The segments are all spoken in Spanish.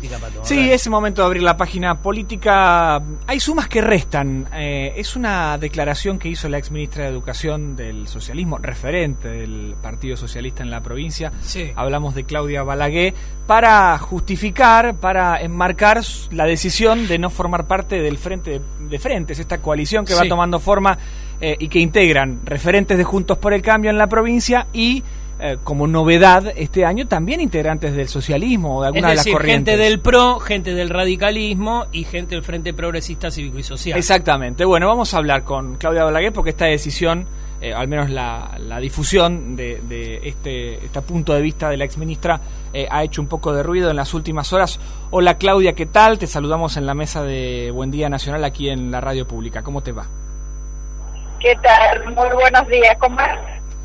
política, Pato. Sí, es el momento de abrir la página política. Hay sumas que restan. Es una declaración que hizo la exministra de Educación del socialismo, referente del Partido Socialista en la provincia. Sí. Hablamos de Claudia Balaguer, para justificar, para enmarcar la decisión de no formar parte del Frente de Frentes, esta coalición que va tomando forma y que integran referentes de Juntos por el Cambio en la provincia y como novedad este año también integrantes del socialismo o de alguna de las corrientes. Gente del PRO, gente del radicalismo y gente del Frente Progresista Cívico y Social. Exactamente. Bueno, vamos a hablar con Claudia Balaguer porque esta decisión, al menos la difusión de este punto de vista de la exministra ha hecho un poco de ruido en las últimas horas. Hola Claudia, ¿qué tal? Te saludamos en la mesa de Buen Día Nacional aquí en la radio pública. ¿Cómo te va? ¿Qué tal? Muy buenos días. ¿Cómo estás?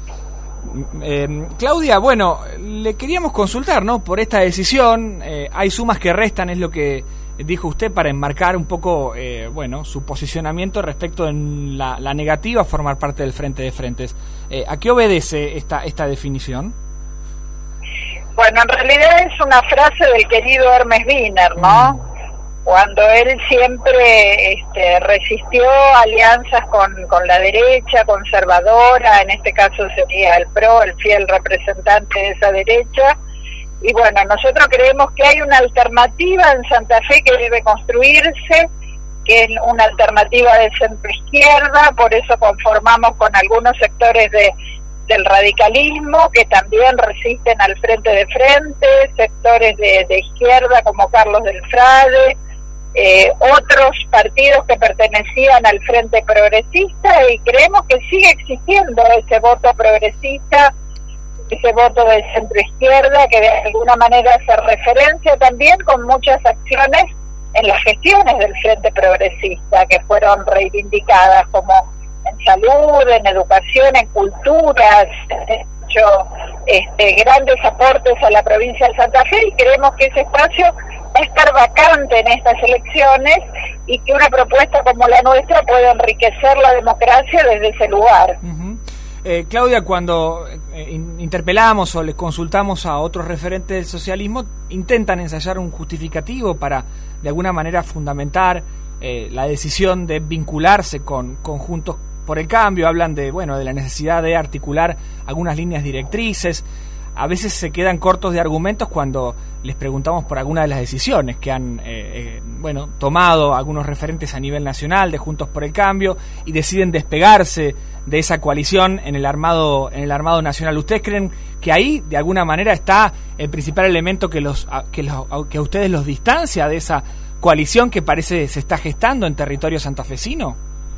Claudia, bueno, le queríamos consultar, ¿no? Por esta decisión, hay sumas que restan, es lo que dijo usted, para enmarcar un poco, su posicionamiento respecto en la negativa a formar parte del Frente de Frentes. ¿A qué obedece esta definición? Bueno, en realidad es una frase del querido Hermes Wiener, ¿no? Cuando él siempre resistió alianzas con la derecha conservadora, en este caso sería el PRO, el fiel representante de esa derecha, y bueno, nosotros creemos que hay una alternativa en Santa Fe que debe construirse, que es una alternativa de centro-izquierda, por eso conformamos con algunos sectores del radicalismo que también resisten al Frente de Frente, sectores de izquierda como Carlos del Frade, otros partidos que pertenecían al Frente Progresista, y creemos que sigue existiendo ese voto progresista, ese voto de centro-izquierda que de alguna manera hace referencia también con muchas acciones en las gestiones del Frente Progresista que fueron reivindicadas, como en salud, en educación, en cultura, hecho grandes aportes a la provincia de Santa Fe, y creemos que ese espacio va a estar vacante en estas elecciones y que una propuesta como la nuestra puede enriquecer la democracia desde ese lugar. Claudia, cuando interpelamos o les consultamos a otros referentes del socialismo, intentan ensayar un justificativo para de alguna manera fundamentar la decisión de vincularse con Juntos por el Cambio. Hablan de la necesidad de articular algunas líneas directrices. A veces se quedan cortos de argumentos cuando les preguntamos por alguna de las decisiones que han tomado algunos referentes a nivel nacional de Juntos por el Cambio y deciden despegarse de esa coalición en el armado nacional. ¿Ustedes creen que ahí de alguna manera está el principal elemento que a ustedes los distancia de esa coalición que parece se está gestando en territorio santafesino?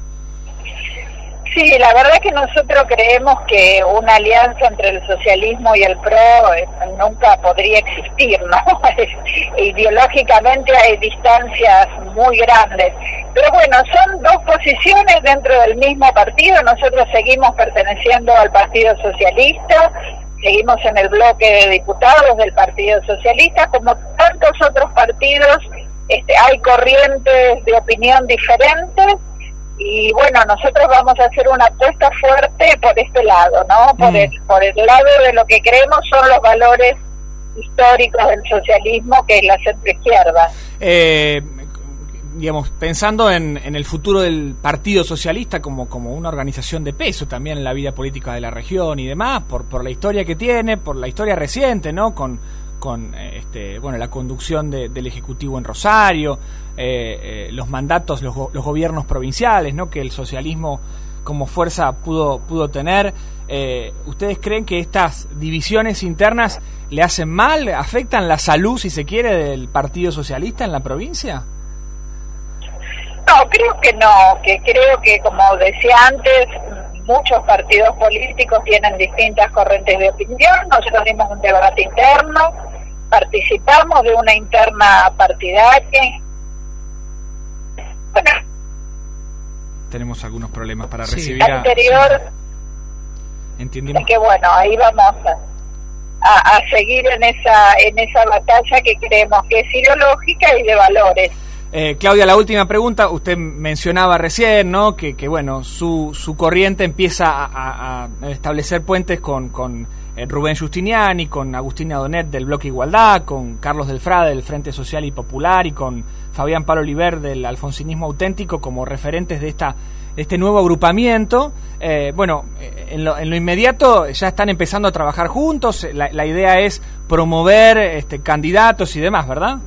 Sí, la verdad es que nosotros creemos que una alianza entre el socialismo y el PRO nunca podría existir, ¿no? Ideológicamente hay distancias muy grandes. Pero bueno, son dos posiciones dentro del mismo partido. Nosotros seguimos perteneciendo al Partido Socialista, seguimos en el bloque de diputados del Partido Socialista, como tantos otros partidos. Hay corrientes de opinión diferentes. Y bueno, nosotros vamos a hacer una apuesta fuerte por este lado, ¿no? Por el lado de lo que creemos son los valores históricos del socialismo, que es la centroizquierda. Pensando en el futuro del Partido Socialista como una organización de peso también en la vida política de la región y demás, por la historia que tiene, por la historia reciente, ¿no? Con la conducción del Ejecutivo en Rosario, los mandatos, los gobiernos provinciales, ¿no? Que el socialismo como fuerza pudo tener. ¿Ustedes creen que estas divisiones internas le hacen mal, afectan la salud, si se quiere, del Partido Socialista en la provincia? No, creo que no, que creo que, como decía antes, muchos partidos políticos tienen distintas corrientes de opinión. Nosotros dimos un debate interno, participamos de una interna partidaria. Bueno, tenemos algunos problemas para recibir anterior. Entendimos. Es que bueno, ahí vamos a seguir en esa batalla que creemos que es ideológica y de valores. Claudia, la última pregunta. Usted mencionaba recién, ¿no? Que su corriente empieza a establecer puentes con Rubén Giustiniani, con Agustina Donet del Bloque Igualdad, con Carlos del Frade del Frente Social y Popular y con Fabián Palo Oliver del Alfonsinismo Auténtico como referentes de este nuevo agrupamiento. En lo inmediato ya están empezando a trabajar juntos. La idea es promover candidatos y demás, ¿verdad?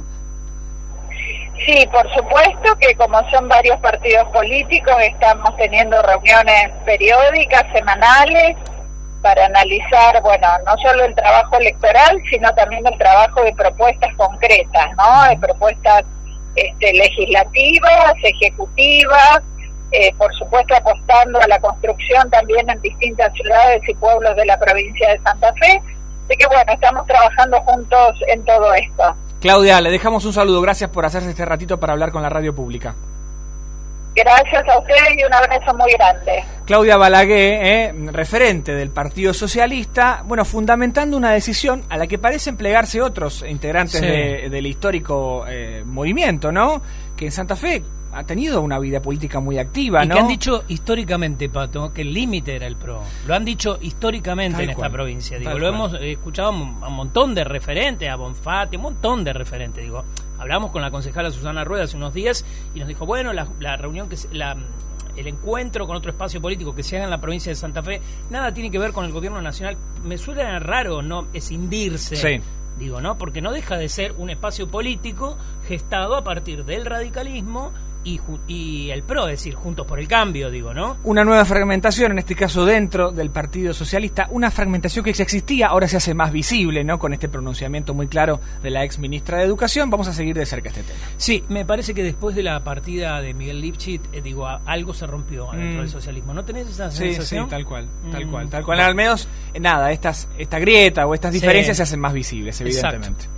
Sí, por supuesto que como son varios partidos políticos, estamos teniendo reuniones periódicas, semanales, para analizar, no solo el trabajo electoral, sino también el trabajo de propuestas concretas, ¿no? De propuestas legislativas, ejecutivas, por supuesto apostando a la construcción también en distintas ciudades y pueblos de la provincia de Santa Fe. Así que estamos trabajando juntos en todo esto. Claudia, le dejamos un saludo, gracias por hacerse este ratito para hablar con la radio pública. Gracias a ustedes y un abrazo muy grande. Claudia Balaguer, referente del Partido Socialista, fundamentando una decisión a la que parecen plegarse otros integrantes del histórico movimiento, ¿no? Que en Santa Fe ha tenido una vida política muy activa, ¿no? Y que han dicho históricamente, Pato, que el límite era el PRO. Lo han dicho históricamente en esta provincia. Lo hemos escuchado a un montón de referentes, a Bonfatti, un montón de referentes. Hablamos con la concejala Susana Rueda hace unos días y nos dijo, la reunión, el encuentro con otro espacio político que se haga en la provincia de Santa Fe, nada tiene que ver con el gobierno nacional. Me suena raro, ¿no? Escindirse. Sí. ¿No? Porque no deja de ser un espacio político gestado a partir del radicalismo y el PRO, es decir, Juntos por el Cambio, ¿no? Una nueva fragmentación, en este caso dentro del Partido Socialista, una fragmentación que ya existía, ahora se hace más visible, ¿no? Con este pronunciamiento muy claro de la ex ministra de Educación. Vamos a seguir de cerca este tema. Sí, me parece que después de la partida de Miguel Lipschitz, algo se rompió dentro del socialismo. ¿No tenés esa sensación? Sí, tal cual. Al menos, esta grieta o estas diferencias se hacen más visibles, evidentemente. Exacto.